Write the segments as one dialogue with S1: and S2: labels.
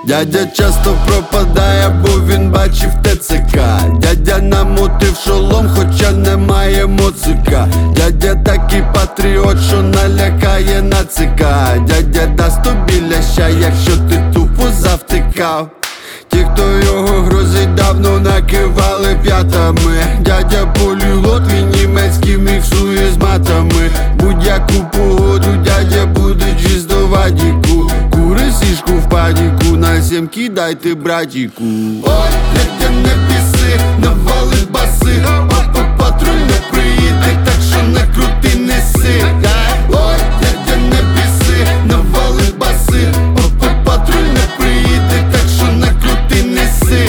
S1: Дядя часто пропадає, бо він бачив ТЦК. Дядя намотив шолом, хоча немає моцика. Дядя такий патріот, що налякає нацика. Дядя дасть тобі ляща, якщо ти тупо завтикав. Ті, хто його грозить, давно накивали п'ятами. Дядя поліглот, він німецький міксує з матами. Будь-яку погоду дядя буде чисто в адіку. Кури сішку в падіку, на 7 кидайте братіку. Ой, дядя не біси, навали баси. Патруль не приїде, так що не крути, неси. Ой, дядя не біси, навали баси. Патруль не приїде, так що не крути, неси.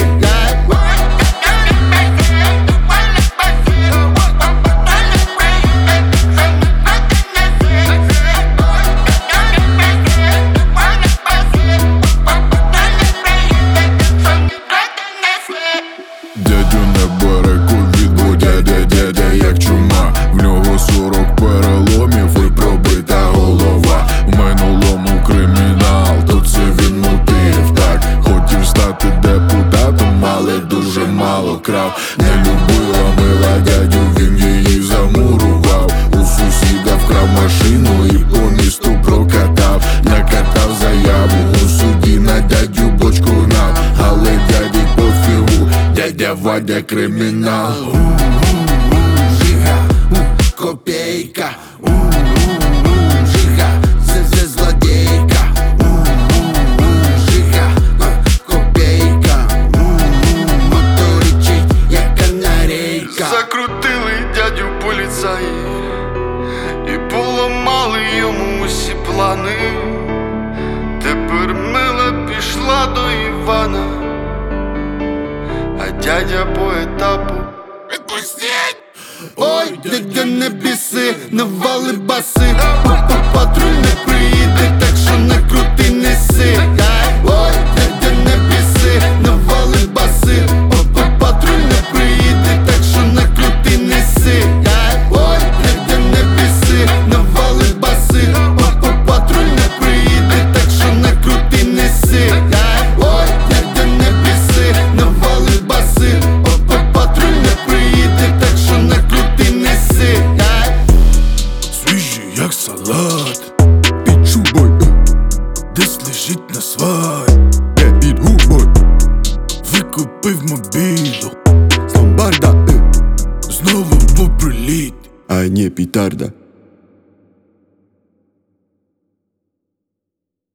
S2: Дядю не бере ковід, бо дядя як чума. В нього 40 переломів і пробита голова. В минулому кримінал, то це він мотив. Так, хотів стати депутатом, але дуже мало крав. Не любила мила дядю, він її замурував. У сусіда вкрав машину і по місту прокатав. Накатав заяву у суді, на дядю бочку гнав. Але дяді пофігу, дядя Вадя кримінал.
S1: Жига, копейка. Жига, це злодейка. Жига, копейка. Моторичить, як канарейка. Закрутили дядю поліцаї і поламали йому усі плани. Тепер мила пішла до Івана, а дядя по етапу відпустіть! Ой, дядя не біси, навали баси. Патруль не приїде, так що не крути, неси. Ой, дядя не біси, навали баси. Патруль не приїде, так що не крути, неси. Ой, дядя не біси, навали баси. Патруль не приїде, так що не крути, неси. Ой, дядя не біси, навали баси. Патруль не приїде, так що не крути, неси.
S2: Свіжий як салат, під шубой, десь лежить на свай. Під губой викупив мобілу
S1: З ломбарда,
S2: знову по приліт.
S1: а не петарда.